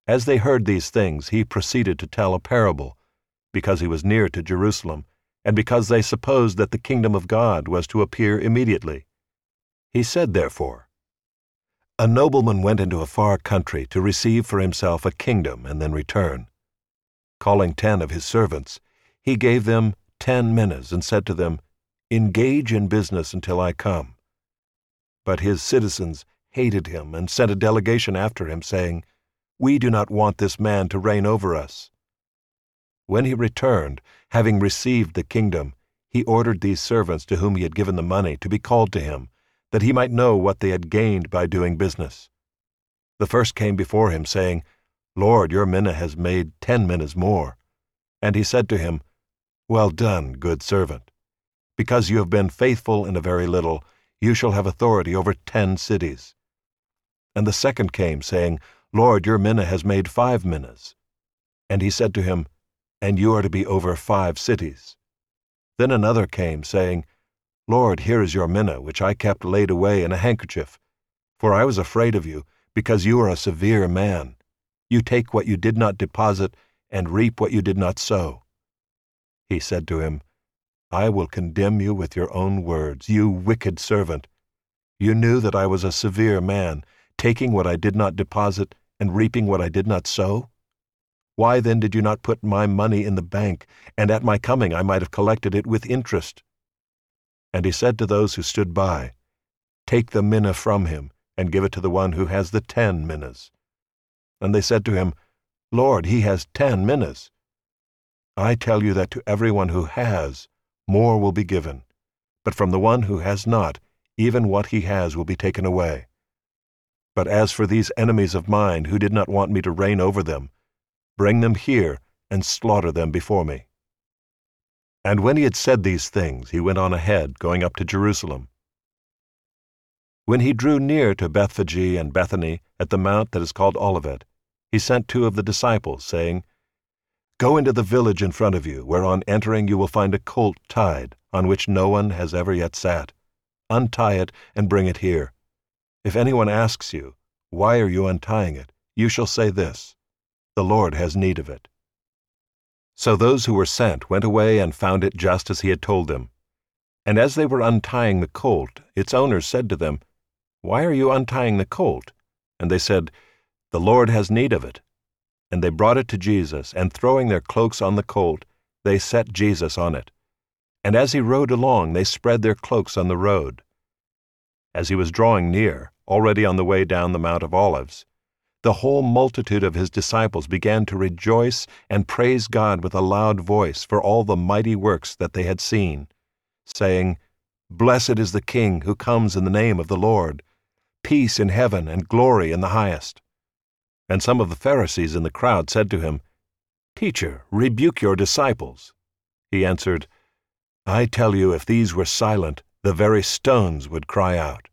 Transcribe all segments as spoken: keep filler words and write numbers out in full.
As they heard these things, he proceeded to tell a parable, because he was near to Jerusalem, and because they supposed that the kingdom of God was to appear immediately. He said, therefore, "A nobleman went into a far country to receive for himself a kingdom and then return. Calling ten of his servants, he gave them ten minas and said to them, 'Engage in business until I come.' But his citizens hated him and sent a delegation after him, saying, 'We do not want this man to reign over us.' When he returned, having received the kingdom, he ordered these servants to whom he had given the money to be called to him, that he might know what they had gained by doing business. The first came before him, saying, 'Lord, your mina has made ten minas more.' And he said to him, 'Well done, good servant. Because you have been faithful in a very little, you shall have authority over ten cities.' And the second came, saying, 'Lord, your mina has made five minas.' And he said to him, 'And you are to be over five cities.' Then another came, saying, 'Lord, here is your mina, which I kept laid away in a handkerchief. For I was afraid of you, because you are a severe man. You take what you did not deposit, and reap what you did not sow.' He said to him, 'I will condemn you with your own words, you wicked servant. You knew that I was a severe man, taking what I did not deposit, and reaping what I did not sow? Why then did you not put my money in the bank, and at my coming I might have collected it with interest?' And he said to those who stood by, 'Take the mina from him, and give it to the one who has the ten minas.' And they said to him, 'Lord, he has ten minas.' 'I tell you that to everyone who has, more will be given, but from the one who has not, even what he has will be taken away. But as for these enemies of mine who did not want me to reign over them, bring them here and slaughter them before me.' And when he had said these things, he went on ahead, going up to Jerusalem. When he drew near to Bethphage and Bethany at the mount that is called Olivet, he sent two of the disciples, saying, 'Go into the village in front of you, where on entering you will find a colt tied, on which no one has ever yet sat. Untie it and bring it here. If anyone asks you, "Why are you untying it?" you shall say this, "The Lord has need of it." So those who were sent went away and found it just as he had told them. And as they were untying the colt, its owners said to them, "Why are you untying the colt?" And they said, "The Lord has need of it." And they brought it to Jesus, and throwing their cloaks on the colt, they set Jesus on it. And as he rode along, they spread their cloaks on the road. As he was drawing near, already on the way down the Mount of Olives, the whole multitude of his disciples began to rejoice and praise God with a loud voice for all the mighty works that they had seen, saying, "Blessed is the King who comes in the name of the Lord. Peace in heaven and glory in the highest." And some of the Pharisees in the crowd said to him, "Teacher, rebuke your disciples." He answered, "I tell you, if these were silent, the very stones would cry out."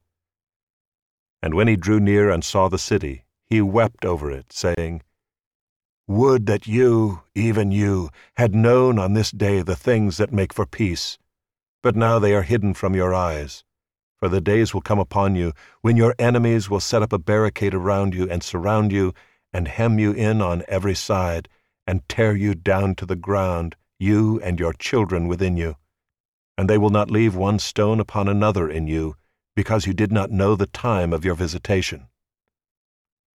And when he drew near and saw the city, he wept over it, saying, "Would that you, even you, had known on this day the things that make for peace, but now they are hidden from your eyes. For the days will come upon you when your enemies will set up a barricade around you and surround you and hem you in on every side and tear you down to the ground, you and your children within you. And they will not leave one stone upon another in you, because you did not know the time of your visitation."